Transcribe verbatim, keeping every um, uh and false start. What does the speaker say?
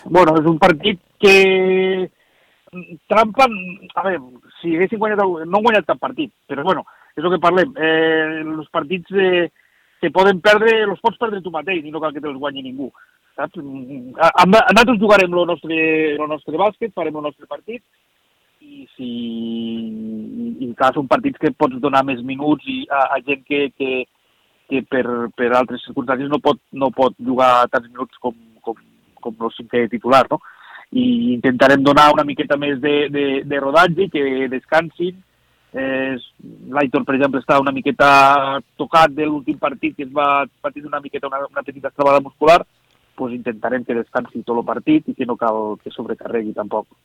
Bueno, és un partit que trampa, a veure, si haguessin guanyat, no han guanyat cap partit, però bueno, és el que parlem, eh, els partits eh, que poden perdre, els pots perdre tu mateix i no cal que te'ls guanyi ningú, saps? A, a, nosaltres jugarem el nostre, el nostre bàsquet, farem el nostre partit, i si i, clar, són partits que pots donar més minuts i a, a gent que, que, que per, per altres circumstàncies no pot, no pot jugar tants minuts com, com, com el cinquè titular, no? I intentarem donar una miqueta més de, de, de rodatge, que descansin. Eh, L'Aitor, per exemple, està una miqueta tocat de l'últim partit, que es va patir una miqueta una, una petita estrabada muscular, pues intentarem que descansi tot el partit i que no cal que sobrecarregui tampoc.